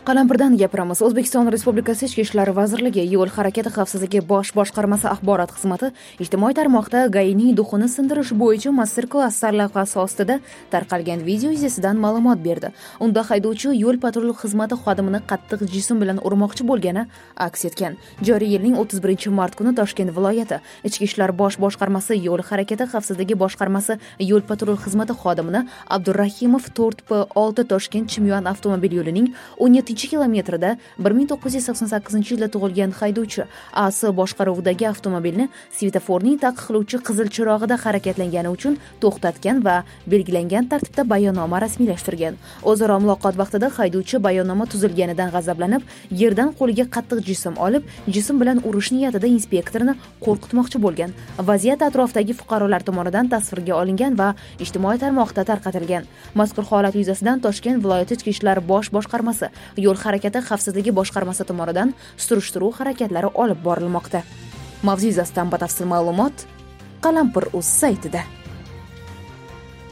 Qalampirdan gapiramiz. O'zbekiston Respublikasi Ichki ishlar vazirligi yo'l harakati xavfsizligi bosh boshqarmasi axborot xizmati ijtimoiy tarmoqda GAIning duxini sindirish bo'yicha master-klass sarlavhasi ostida tarqalgan video yuzasidan ma'lumot berdi. Unda haydovchi yo'l patrul xizmati xodimini qattiq jism bilan urmoqchi bo'lgani aks etgan. Joriy yilning 31-mart kuni Toshkent viloyati Ichki ishlar bosh boshqarmasi yo'l harakati xavfsizligi boshqarmasi yo'l patrul xizmati xodimini Abdurrahimov 4P6 Toshkent Chimyon avtomobil yo'lining 17-kilometrida 1988-yilda tug'ilgan haydovchi AS boshqaruvidagi avtomobilni svetoforning taqiqlovchi qizil chirog'ida harakatlangani uchun to'xtatgan va belgilangan tartibda bayonnoma rasmiylashtirgan. O'zaro muloqot vaqtida haydovchi bayonnoma tuzilganidan g'azablanib, yerdan qo'liga qattiq jism olib, jism bilan urish niyatida inspektorni qo'rqitmoqchi bo'lgan. Vaziyat atrofdagi fuqarolar tomonidan tasvirga olingan va ijtimoiy tarmoqda tarqatilgan. Mazkur holat yuzasidan Toshkent viloyati Ichki ishlar bosh boshqarmasi yo'l harakati xavfsizligi boshqarmasi tomonidan surishtiruv harakatlari olib borilmoqda. Mavzu yuzasidan batafsil ma'lumot Qalampir.uz saytida.